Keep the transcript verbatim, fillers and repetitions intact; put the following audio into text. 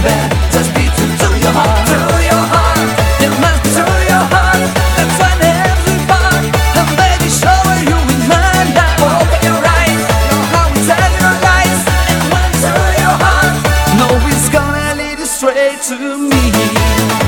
baby. Just be true to your heart, to your heart. You must be true to your heart. That's when every part. And baby, show you in my life. Open your eyes, know how we tell your lies. And when to your heart, know it's gonna lead you straight to me.